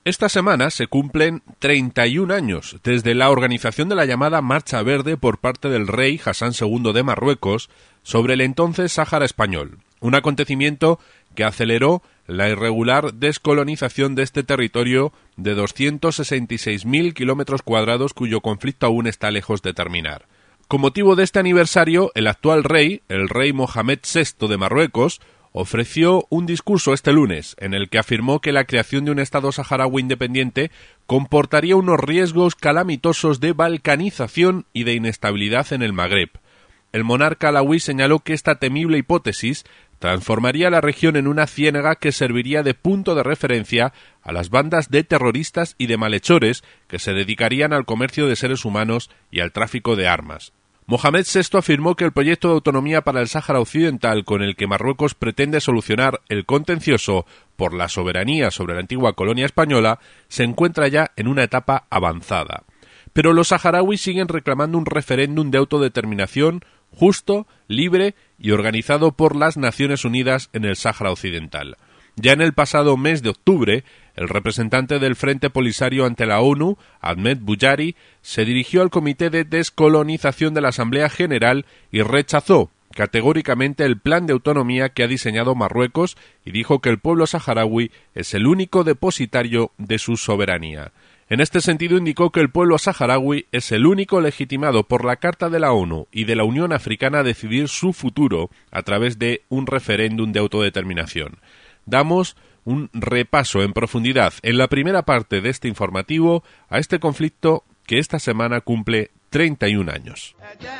Esta semana se cumplen 31 años desde la organización de la llamada Marcha Verde por parte del rey Hassan II de Marruecos sobre el entonces Sáhara español, un acontecimiento que aceleró la irregular descolonización de este territorio de 266.000 kilómetros cuadrados cuyo conflicto aún está lejos de terminar. Con motivo de este aniversario, el actual rey, el rey Mohamed VI de Marruecos, ofreció un discurso este lunes en el que afirmó que la creación de un Estado saharaui independiente comportaría unos riesgos calamitosos de balcanización y de inestabilidad en el Magreb. El monarca alauí señaló que esta temible hipótesis transformaría la región en una ciénaga que serviría de punto de referencia a las bandas de terroristas y de malhechores que se dedicarían al comercio de seres humanos y al tráfico de armas. Mohamed VI afirmó que el proyecto de autonomía para el Sáhara Occidental con el que Marruecos pretende solucionar el contencioso por la soberanía sobre la antigua colonia española se encuentra ya en una etapa avanzada. Pero los saharauis siguen reclamando un referéndum de autodeterminación justo, libre y organizado por las Naciones Unidas en el Sáhara Occidental. Ya en el pasado mes de octubre, el representante del Frente Polisario ante la ONU, Ahmed Bouyari, se dirigió al Comité de Descolonización de la Asamblea General y rechazó categóricamente el plan de autonomía que ha diseñado Marruecos y dijo que el pueblo saharaui es el único depositario de su soberanía. En este sentido indicó que el pueblo saharaui es el único legitimado por la Carta de la ONU y de la Unión Africana a decidir su futuro a través de un referéndum de autodeterminación. Damos un repaso en profundidad en la primera parte de este informativo a este conflicto que esta semana cumple 31 años.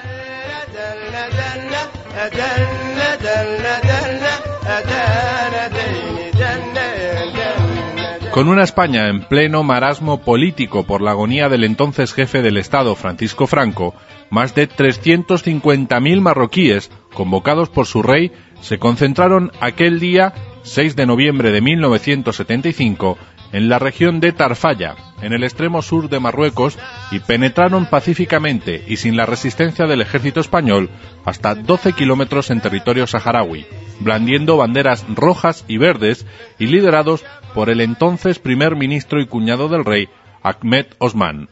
Con una España en pleno marasmo político por la agonía del entonces jefe del Estado, Francisco Franco, más de 350.000 marroquíes, convocados por su rey, se concentraron aquel día, 6 de noviembre de 1975, en la región de Tarfaya, en el extremo sur de Marruecos, y penetraron pacíficamente y sin la resistencia del ejército español hasta 12 kilómetros en territorio saharaui, blandiendo banderas rojas y verdes y liderados por el entonces primer ministro y cuñado del rey, Ahmed Osman.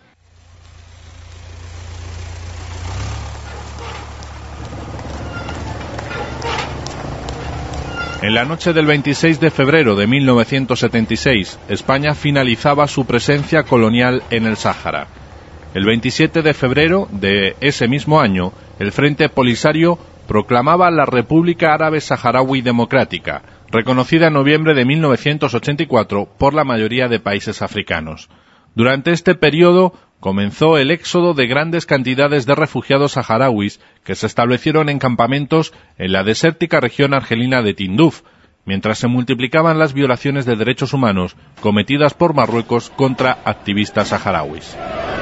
En la noche del 26 de febrero de 1976, España finalizaba su presencia colonial en el Sáhara. El 27 de febrero de ese mismo año, el Frente Polisario proclamaba la República Árabe Saharaui Democrática, reconocida en noviembre de 1984 por la mayoría de países africanos. Durante este periodo comenzó el éxodo de grandes cantidades de refugiados saharauis que se establecieron en campamentos en la desértica región argelina de Tinduf, mientras se multiplicaban las violaciones de derechos humanos cometidas por Marruecos contra activistas saharauis.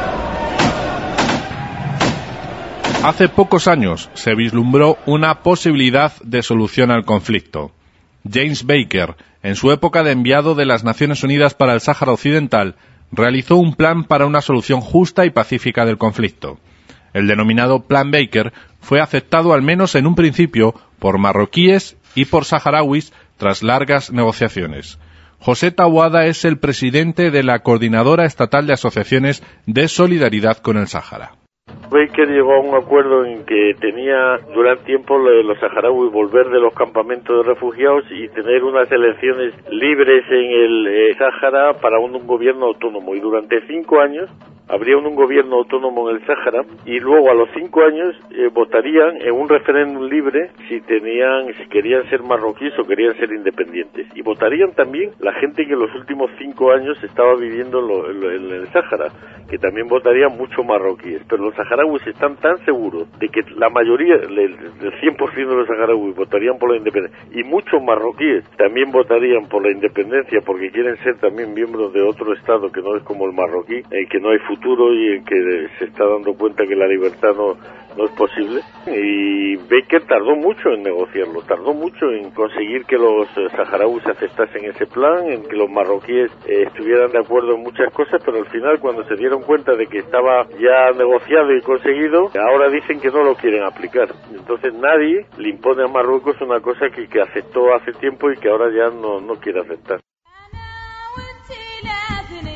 Hace pocos años se vislumbró una posibilidad de solución al conflicto. James Baker, en su época de enviado de las Naciones Unidas para el Sáhara Occidental, realizó un plan para una solución justa y pacífica del conflicto. El denominado Plan Baker fue aceptado al menos en un principio por marroquíes y por saharauis tras largas negociaciones. José Taboada es el presidente de la Coordinadora Estatal de Asociaciones de Solidaridad con el Sáhara. Baker llegó a un acuerdo en que tenía durante tiempo los saharauis volver de los campamentos de refugiados y tener unas elecciones libres en el Sáhara para un gobierno autónomo, y durante 5 años habría un gobierno autónomo en el Sáhara, y luego a los 5 años votarían en un referéndum libre si querían ser marroquíes o querían ser independientes, y votarían también la gente que en los últimos 5 años estaba viviendo en el Sáhara, que también votarían muchos marroquíes. Pero los saharauis están tan seguros de que la mayoría, del 100% de los saharauis votarían por la independencia, y muchos marroquíes también votarían por la independencia porque quieren ser también miembros de otro estado que no es como el marroquí, que no hay futuro y en que se está dando cuenta que la libertad no es posible. Y Baker tardó mucho en negociarlo, tardó mucho en conseguir que los saharauis aceptasen ese plan, en que los marroquíes estuvieran de acuerdo en muchas cosas, pero al final, cuando se dieron cuenta de que estaba ya negociado y conseguido, ahora dicen que no lo quieren aplicar. Entonces nadie le impone a Marruecos una cosa que aceptó hace tiempo y que ahora ya no quiere aceptar.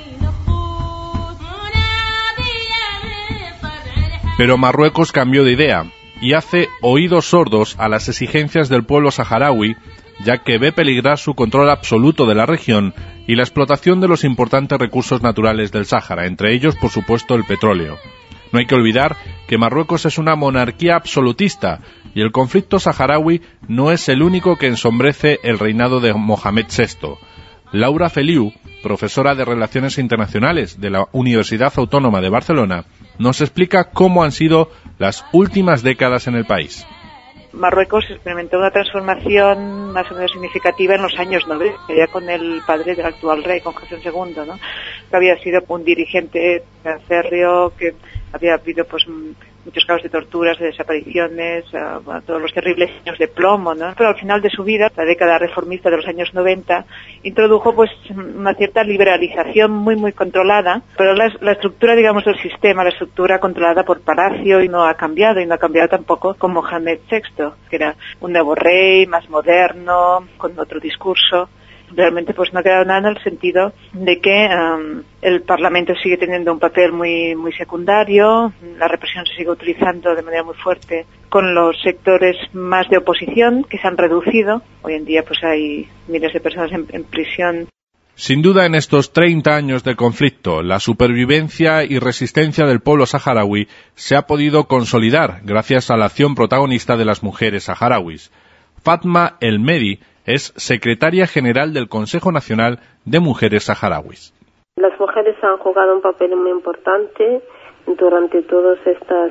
Pero Marruecos cambió de idea y hace oídos sordos a las exigencias del pueblo saharaui, ya que ve peligrar su control absoluto de la región y la explotación de los importantes recursos naturales del Sáhara, entre ellos, por supuesto, el petróleo. No hay que olvidar que Marruecos es una monarquía absolutista y el conflicto saharaui no es el único que ensombrece el reinado de Mohamed VI. Laura Feliu, profesora de Relaciones Internacionales de la Universidad Autónoma de Barcelona, nos explica cómo han sido las últimas décadas en el país. Marruecos experimentó una transformación más o menos significativa en los años 90, ya con el padre del actual rey, con Hassan II, ¿no? Que había sido un dirigente férreo, que había habido pues muchos casos de torturas, de desapariciones, todos los terribles años de plomo, ¿no? Pero al final de su vida, la década reformista de los años 90, introdujo pues una cierta liberalización muy controlada, pero la estructura, digamos, del sistema, la estructura controlada por Palacio, y no ha cambiado tampoco con Mohamed VI, que era un nuevo rey, más moderno, con otro discurso. Realmente pues no ha quedado nada en el sentido de que el Parlamento sigue teniendo un papel muy secundario, la represión se sigue utilizando de manera muy fuerte con los sectores más de oposición, que se han reducido. Hoy en día pues hay miles de personas en prisión. Sin duda, en estos 30 años de conflicto, la supervivencia y resistencia del pueblo saharaui se ha podido consolidar gracias a la acción protagonista de las mujeres saharauis. Fatma El Mehdi es secretaria general del Consejo Nacional de Mujeres Saharauis. Las mujeres han jugado un papel muy importante durante todos estos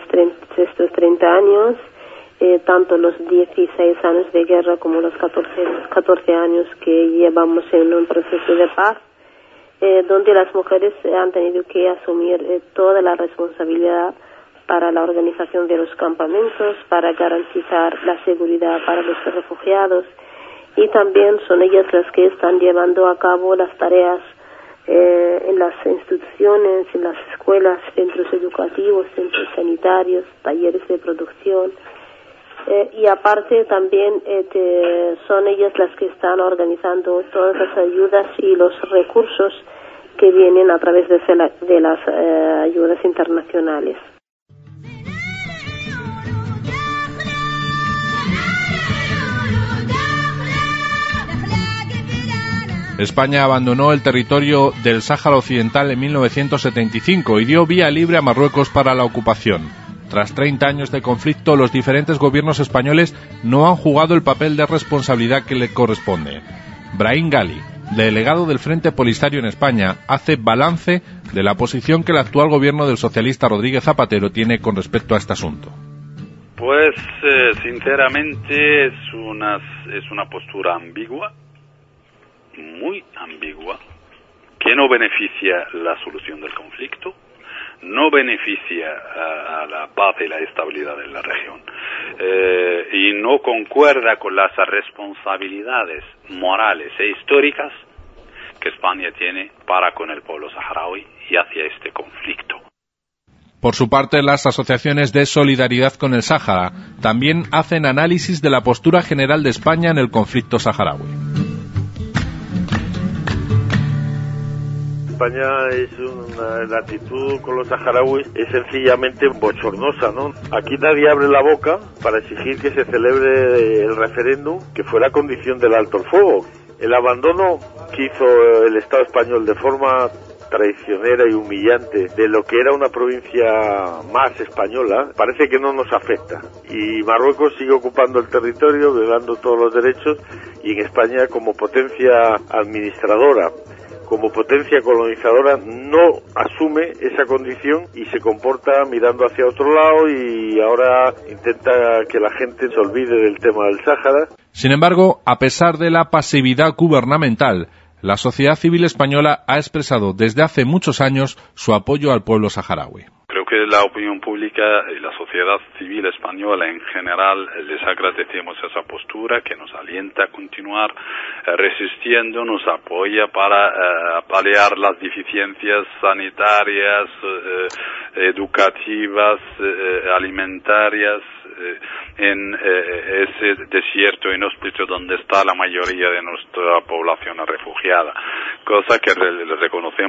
30 años, tanto los 16 años de guerra como los 14 años que llevamos en un proceso de paz, donde las mujeres han tenido que asumir toda la responsabilidad para la organización de los campamentos, para garantizar la seguridad para los refugiados, y también son ellas las que están llevando a cabo las tareas en las instituciones, en las escuelas, centros educativos, centros sanitarios, talleres de producción, y aparte también son ellas las que están organizando todas las ayudas y los recursos que vienen a través de las ayudas internacionales. España abandonó el territorio del Sáhara Occidental en 1975 y dio vía libre a Marruecos para la ocupación. Tras 30 años de conflicto, los diferentes gobiernos españoles no han jugado el papel de responsabilidad que le corresponde. Brahim Ghali, delegado del Frente Polisario en España, hace balance de la posición que el actual gobierno del socialista Rodríguez Zapatero tiene con respecto a este asunto. Pues sinceramente es una postura ambigua, muy ambigua, que no beneficia la solución del conflicto, no beneficia a la paz y la estabilidad en la región, y no concuerda con las responsabilidades morales e históricas que España tiene para con el pueblo saharaui y hacia este conflicto. Por su parte, las asociaciones de solidaridad con el Sáhara también hacen análisis de la postura general de España en el conflicto saharaui. España la actitud con los saharauis es sencillamente bochornosa, ¿no? Aquí nadie abre la boca para exigir que se celebre el referéndum, que fuera condición del alto el fuego. El abandono que hizo el Estado español de forma traicionera y humillante de lo que era una provincia más española, parece que no nos afecta. Y Marruecos sigue ocupando el territorio, violando todos los derechos, y en España, como potencia administradora, como potencia colonizadora, no asume esa condición y se comporta mirando hacia otro lado, y ahora intenta que la gente se olvide del tema del Sáhara. Sin embargo, a pesar de la pasividad gubernamental, la sociedad civil española ha expresado desde hace muchos años su apoyo al pueblo saharaui. Creo que la opinión pública y la sociedad civil española en general les agradecemos esa postura que nos alienta a continuar resistiendo, nos apoya para paliar las deficiencias sanitarias, educativas, alimentarias en ese desierto inhóspito donde está la mayoría de nuestra población refugiada, cosa que reconocemos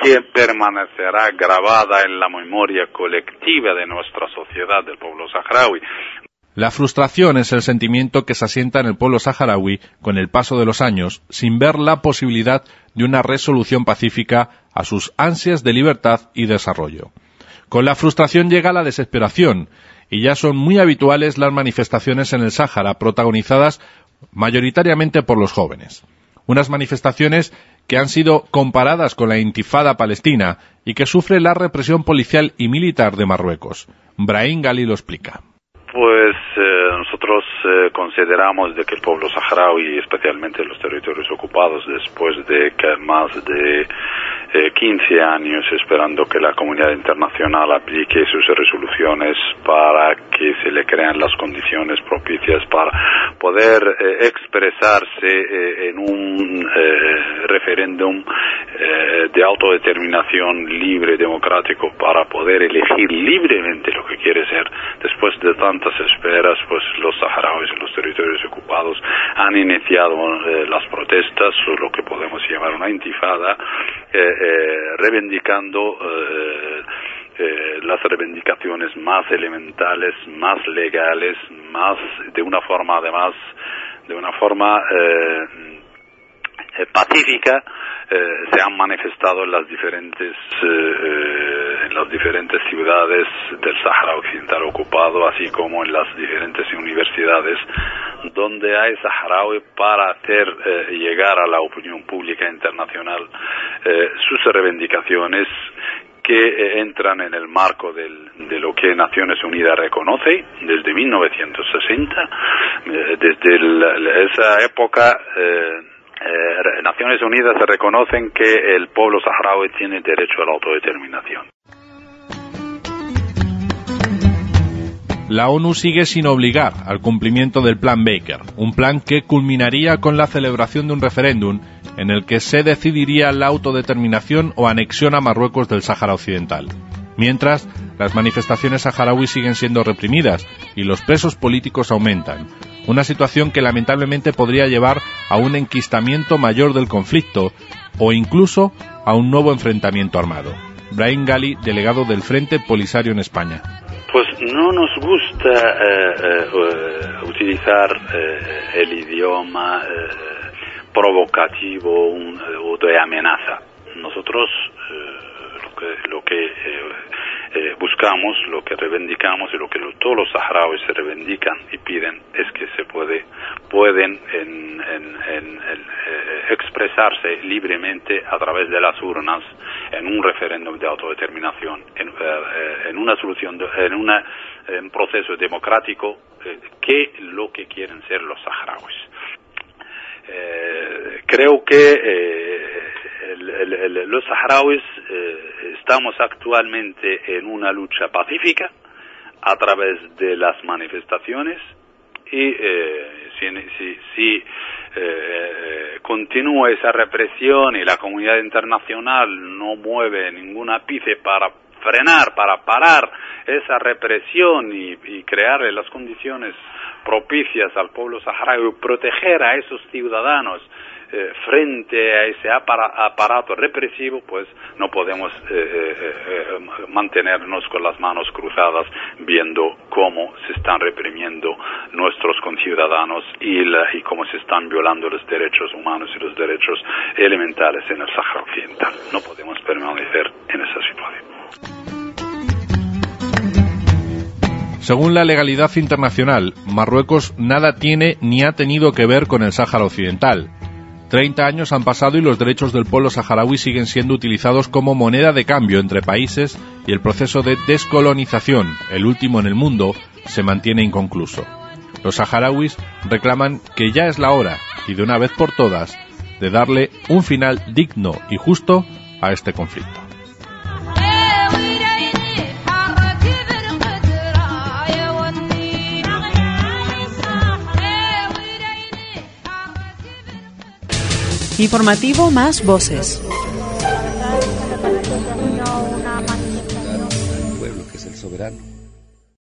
que permanecerá grabada en la memoria colectiva de nuestra sociedad, del pueblo saharaui. La frustración es el sentimiento que se asienta en el pueblo saharaui con el paso de los años, sin ver la posibilidad de una resolución pacífica a sus ansias de libertad y desarrollo. Con la frustración llega la desesperación, y ya son muy habituales las manifestaciones en el Sáhara, protagonizadas mayoritariamente por los jóvenes. Unas manifestaciones que han sido comparadas con la Intifada palestina y que sufre la represión policial y militar de Marruecos. Brahim Ghali lo explica. Pues nosotros consideramos de que el pueblo saharaui, especialmente los territorios ocupados, después de que más de 15 años esperando que la comunidad internacional aplique sus resoluciones para que se le crean las condiciones propicias para poder expresarse en un referéndum de autodeterminación libre, democrático, para poder elegir libremente lo que quiere ser. Después de tantas esperas, pues los saharauis en los territorios ocupados han iniciado las protestas, o lo que podemos llamar una intifada, reivindicando las reivindicaciones más elementales, más legales, más de una forma además, de una forma pacífica. Se han manifestado en las diferentes ciudades del Sáhara Occidental ocupado, así como en las diferentes universidades donde hay saharaui, para hacer llegar a la opinión pública internacional sus reivindicaciones, que entran en el marco de lo que Naciones Unidas reconoce desde 1960. Desde esa época Naciones Unidas reconocen que el pueblo saharaui tiene derecho a la autodeterminación. La ONU sigue sin obligar al cumplimiento del Plan Baker, un plan que culminaría con la celebración de un referéndum en el que se decidiría la autodeterminación o anexión a Marruecos del Sáhara Occidental. Mientras, las manifestaciones saharauis siguen siendo reprimidas y los presos políticos aumentan, una situación que lamentablemente podría llevar a un enquistamiento mayor del conflicto o incluso a un nuevo enfrentamiento armado. Brahim Ghali, delegado del Frente Polisario en España. Pues no nos gusta utilizar el idioma provocativo o de amenaza. Nosotros lo que buscamos, lo que reivindicamos y lo que todos los saharauis se reivindican y piden es que pueden expresarse libremente a través de las urnas en un referéndum de autodeterminación, en una solución, en un proceso democrático que lo que quieren ser los saharauis. Creo que los saharauis estamos actualmente en una lucha pacífica a través de las manifestaciones y si continúa esa represión y la comunidad internacional no mueve ningún ápice para frenar, para parar esa represión y crearle las condiciones propicias al pueblo saharaui, proteger a esos ciudadanos frente a ese aparato represivo, pues no podemos mantenernos con las manos cruzadas viendo cómo se están reprimiendo nuestros conciudadanos y cómo se están violando los derechos humanos y los derechos elementales en el Sáhara Occidental. No podemos permanecer en esa situación. Según la legalidad internacional, Marruecos nada tiene ni ha tenido que ver con el Sáhara Occidental. 30 años han pasado y los derechos del pueblo saharaui siguen siendo utilizados como moneda de cambio entre países y el proceso de descolonización, el último en el mundo, se mantiene inconcluso. Los saharauis reclaman que ya es la hora, y de una vez por todas, de darle un final digno y justo a este conflicto. Informativo Más Voces.